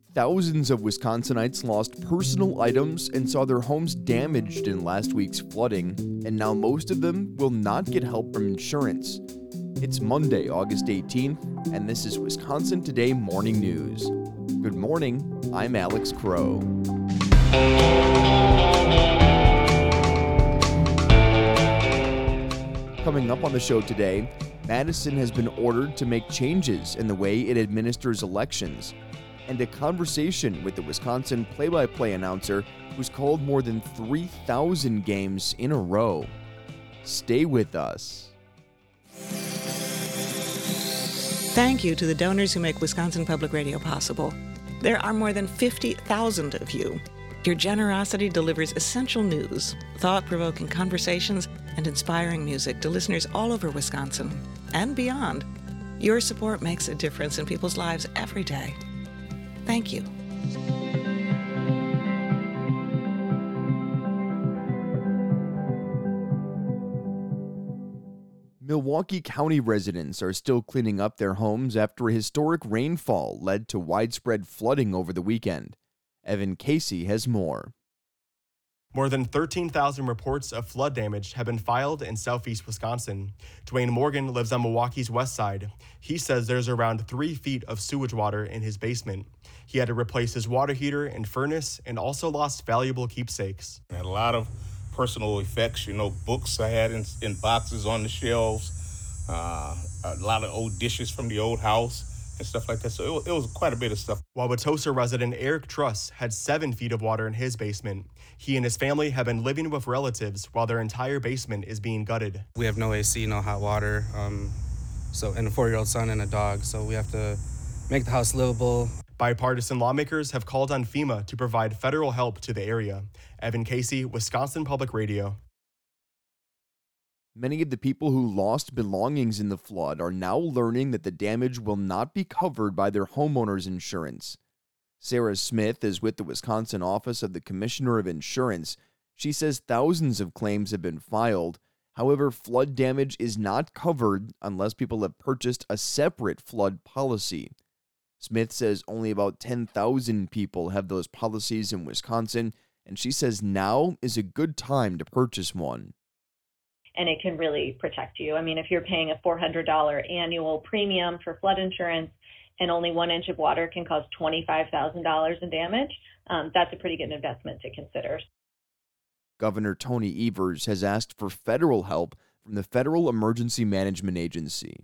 Thousands of Wisconsinites lost personal items and saw their homes damaged in last week's flooding, and now most of them will not get help from insurance. It's Monday, August 18th, and this is Wisconsin Today Morning News. Good morning, I'm Alex Crow. Coming up on the show today, Madison has been ordered to make changes in the way it administers elections, and a conversation with the Wisconsin play-by-play announcer who's called more than 3,000 games in a row. Stay with us. Thank you to the donors who make Wisconsin Public Radio possible. There are more than 50,000 of you. Your generosity delivers essential news, thought-provoking conversations, and inspiring music to listeners all over Wisconsin and beyond. Your support makes a difference in people's lives every day. Thank you. Milwaukee County residents are still cleaning up their homes after a historic rainfall led to widespread flooding over the weekend. Evan Casey has more. More than 13,000 reports of flood damage have been filed in southeast Wisconsin. Dwayne Morgan lives on Milwaukee's west side. He says there's around 3 feet of sewage water in his basement. He had to replace his water heater and furnace and also lost valuable keepsakes. I had a lot of personal effects, books I had in boxes on the shelves, a lot of old dishes from the old house and stuff like that. So it was quite a bit of stuff. Wauwatosa resident Eric Truss had 7 feet of water in his basement. He and his family have been living with relatives while their entire basement is being gutted. We have no AC, no hot water, and a 4-year-old son and a dog, so we have to make the house livable. Bipartisan lawmakers have called on FEMA to provide federal help to the area. Evan Casey, Wisconsin Public Radio. Many of the people who lost belongings in the flood are now learning that the damage will not be covered by their homeowner's insurance. Sarah Smith is with the Wisconsin Office of the Commissioner of Insurance. She says thousands of claims have been filed. However, flood damage is not covered unless people have purchased a separate flood policy. Smith says only about 10,000 people have those policies in Wisconsin, and she says now is a good time to purchase one. And it can really protect you. I mean, if you're paying a $400 annual premium for flood insurance and only 1 inch of water can cause $25,000 in damage, that's a pretty good investment to consider. Governor Tony Evers has asked for federal help from the Federal Emergency Management Agency.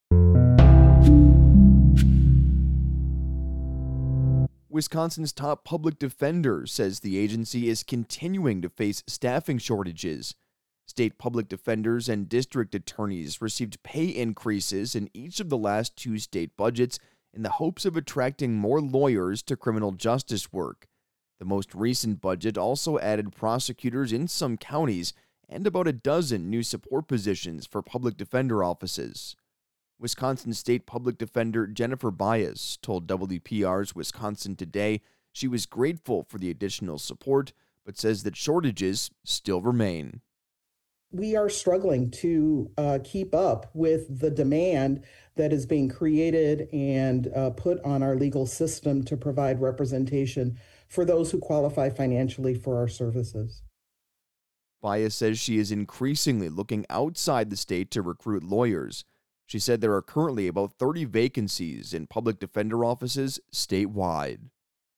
Wisconsin's top public defender says the agency is continuing to face staffing shortages. State public defenders and district attorneys received pay increases in each of the last 2 state budgets in the hopes of attracting more lawyers to criminal justice work. The most recent budget also added prosecutors in some counties and about a dozen new support positions for public defender offices. Wisconsin State Public Defender Jennifer Bias told WPR's Wisconsin Today she was grateful for the additional support, but says that shortages still remain. We are struggling to keep up with the demand that is being created and put on our legal system to provide representation for those who qualify financially for our services. Bias says she is increasingly looking outside the state to recruit lawyers. She said there are currently about 30 vacancies in public defender offices statewide.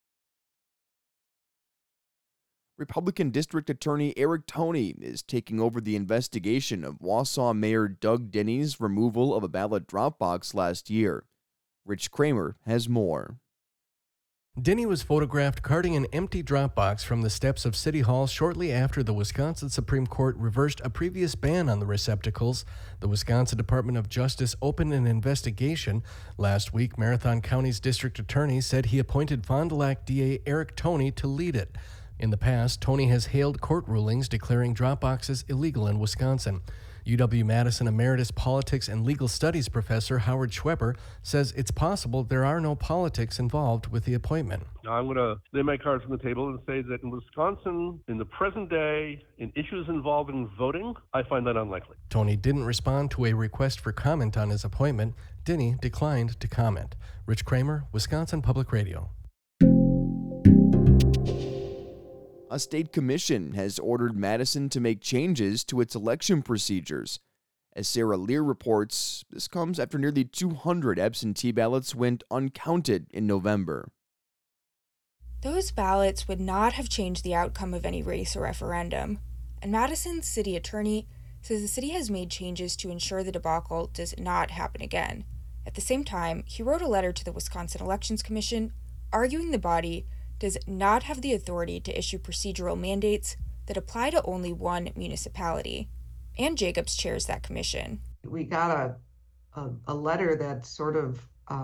Republican District Attorney Eric Toney is taking over the investigation of Wausau Mayor Doug Denny's removal of a ballot drop box last year. Rich Kramer has more. Denny was photographed carting an empty drop box from the steps of City Hall shortly after the Wisconsin Supreme Court reversed a previous ban on the receptacles. The Wisconsin Department of Justice opened an investigation. Last week, Marathon County's district attorney said he appointed Fond du Lac DA Eric Toney to lead it. In the past, Toney has hailed court rulings declaring drop boxes illegal in Wisconsin. UW-Madison Emeritus Politics and Legal Studies professor Howard Schweber says it's possible there are no politics involved with the appointment. I'm going to lay my cards on the table and say that in Wisconsin, in the present day, in issues involving voting, I find that unlikely. Toney didn't respond to a request for comment on his appointment. Denny declined to comment. Rich Kramer, Wisconsin Public Radio. A state commission has ordered Madison to make changes to its election procedures. As Sarah Lear reports, this comes after nearly 200 absentee ballots went uncounted in November. Those ballots would not have changed the outcome of any race or referendum, and Madison's city attorney says the city has made changes to ensure the debacle does not happen again. At the same time, he wrote a letter to the Wisconsin Elections Commission arguing the body does not have the authority to issue procedural mandates that apply to only one municipality. Ann Jacobs chairs that commission. We got a letter that sort of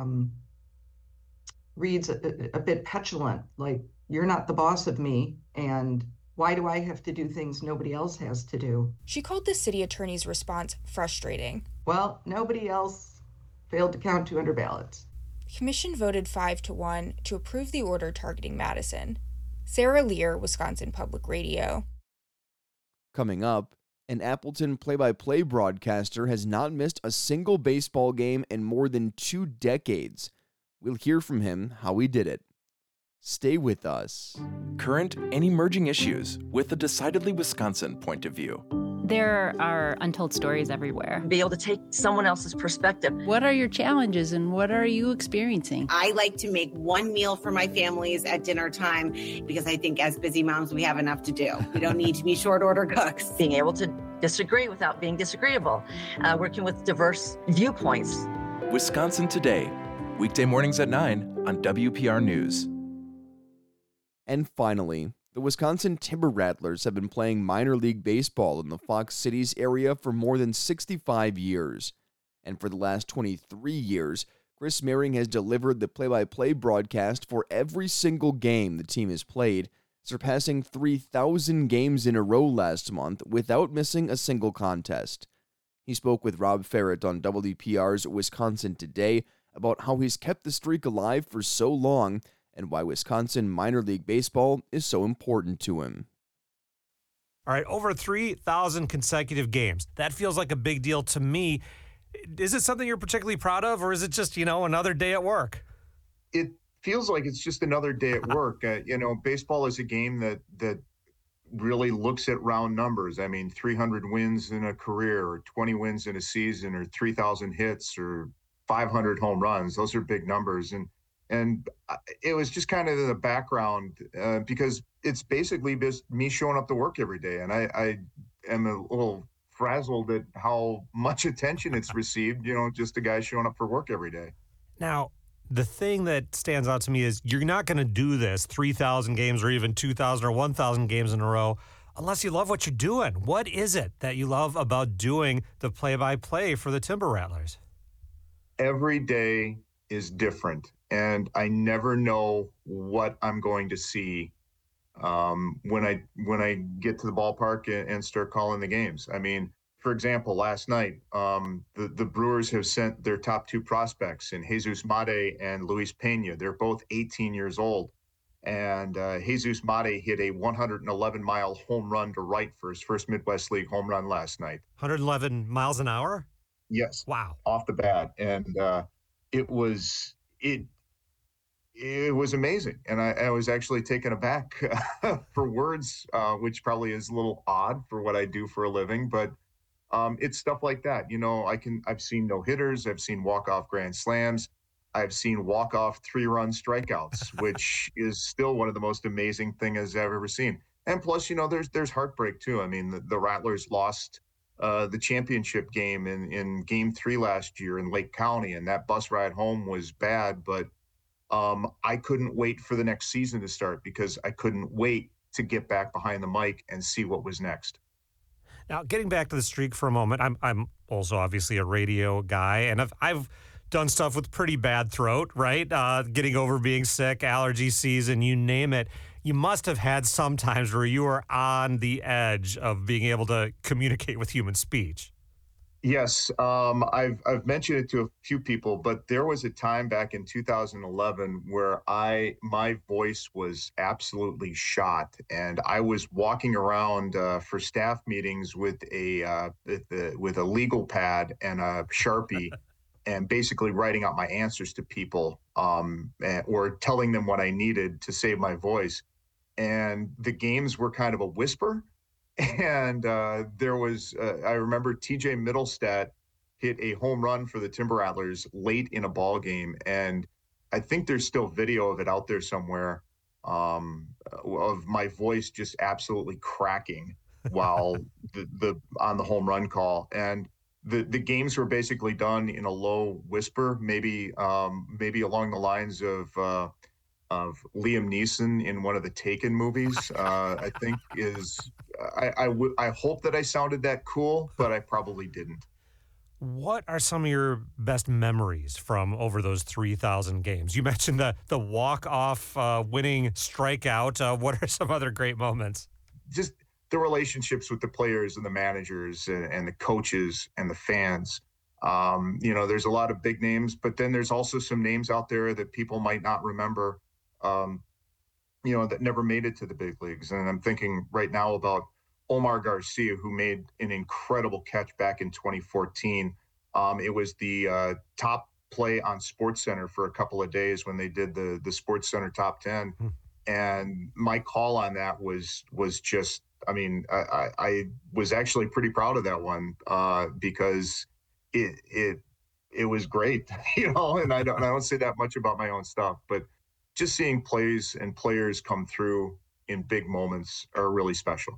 reads a bit petulant, like, you're not the boss of me, and why do I have to do things nobody else has to do? She called the city attorney's response frustrating. Well, nobody else failed to count 200 ballots. The commission voted 5-1 to approve the order targeting Madison. Sarah Lear, Wisconsin Public Radio. Coming up, an Appleton play-by-play broadcaster has not missed a single baseball game in more than 2 decades. We'll hear from him how he did it. Stay with us. Current and emerging issues with a decidedly Wisconsin point of view. There are untold stories everywhere. Be able to take someone else's perspective. What are your challenges and what are you experiencing? I like to make one meal for my families at dinner time because I think as busy moms, we have enough to do. We don't need to be short order cooks. Being able to disagree without being disagreeable. Working with diverse viewpoints. Wisconsin Today, weekday mornings at 9 on WPR News. And finally, the Wisconsin Timber Rattlers have been playing minor league baseball in the Fox Cities area for more than 65 years. And for the last 23 years, Chris Mehring has delivered the play-by-play broadcast for every single game the team has played, surpassing 3,000 games in a row last month without missing a single contest. He spoke with Rob Ferrett on WPR's Wisconsin Today about how he's kept the streak alive for so long and why Wisconsin minor league baseball is so important to him. All right, over 3,000 consecutive games. That feels like a big deal to me. Is it something you're particularly proud of, or is it just, another day at work? It feels like it's just another day at work. Baseball is a game that really looks at round numbers. I mean, 300 wins in a career, or 20 wins in a season, or 3,000 hits, or 500 home runs. Those are big numbers. And it was just kind of in the background because it's basically just me showing up to work every day. And I am a little frazzled at how much attention it's received, just a guy showing up for work every day. Now, the thing that stands out to me is you're not going to do this 3,000 games or even 2,000 or 1,000 games in a row unless you love what you're doing. What is it that you love about doing the play-by-play for the Timber Rattlers? Every day is different, and I never know what I'm going to see when I get to the ballpark and start calling the games. I mean, for example, last night, the Brewers have sent their top 2 prospects in Jesus Mate and Luis Pena. They're both 18 years old, and Jesus Mate hit a 111-mile home run to right for his first Midwest League home run last night. 111 miles an hour? Yes. Wow. Off the bat, and it was amazing, and I was actually taken aback for words, which probably is a little odd for what I do for a living, but it's stuff like that. I've seen no hitters, I've seen walk-off grand slams, I've seen walk-off 3-run strikeouts, which is still one of the most amazing things I've ever seen. And plus, there's heartbreak too. I mean, the Rattlers lost the championship game in Game 3 last year in Lake County, and that bus ride home was bad, but I couldn't wait for the next season to start because I couldn't wait to get back behind the mic and see what was next. Now, getting back to the streak for a moment, I'm also obviously a radio guy, and I've done stuff with pretty bad throat, right? Getting over being sick, allergy season, you name it. You must have had some times where you were on the edge of being able to communicate with human speech. Yes, I've mentioned it to a few people, but there was a time back in 2011 where my voice was absolutely shot, and I was walking around for staff meetings with a legal pad and a Sharpie, and basically writing out my answers to people, or telling them what I needed to save my voice. and the games were kind of a whisper. And there was, I remember TJ Middlestat hit a home run for the Timber Rattlers late in a ball game. And I think there's still video of it out there somewhere, of my voice just absolutely cracking while on the home run call. And the games were basically done in a low whisper, maybe along the lines of Liam Neeson in one of the Taken movies. I think I hope that I sounded that cool, but I probably didn't. What are some of your best memories from over those 3,000 games? You mentioned the walk-off winning strikeout. What are some other great moments? Just the relationships with the players and the managers and the coaches and the fans. There's a lot of big names, but then there's also some names out there that people might not remember, that never made it to the big leagues. And I'm thinking right now about Omar Garcia, who made an incredible catch back in 2014. It was the top play on SportsCenter for a couple of days when they did the SportsCenter top 10. And my call on that was just, I was actually pretty proud of that one because it was great, and I don't say that much about my own stuff, but just seeing plays and players come through in big moments are really special.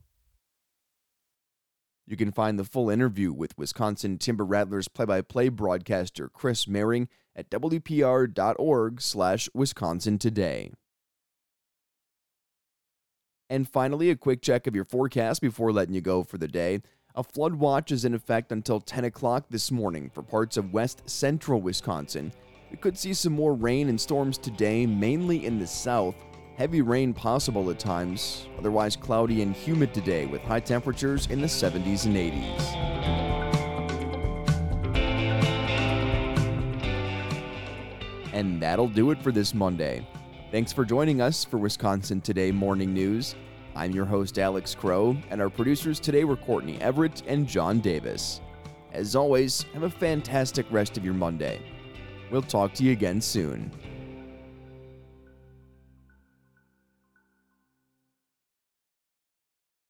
You can find the full interview with Wisconsin Timber Rattlers play-by-play broadcaster Chris Mehring at WPR.org/Wisconsin Today. And finally, a quick check of your forecast before letting you go for the day. A flood watch is in effect until 10 o'clock this morning for parts of west central Wisconsin. We could see some more rain and storms today, mainly in the south. Heavy rain possible at times, otherwise cloudy and humid today with high temperatures in the 70s and 80s. And that'll do it for this Monday. Thanks for joining us for Wisconsin Today Morning News. I'm your host, Alex Crow, and our producers today were Courtney Everett and John Davis. As always, have a fantastic rest of your Monday. We'll talk to you again soon.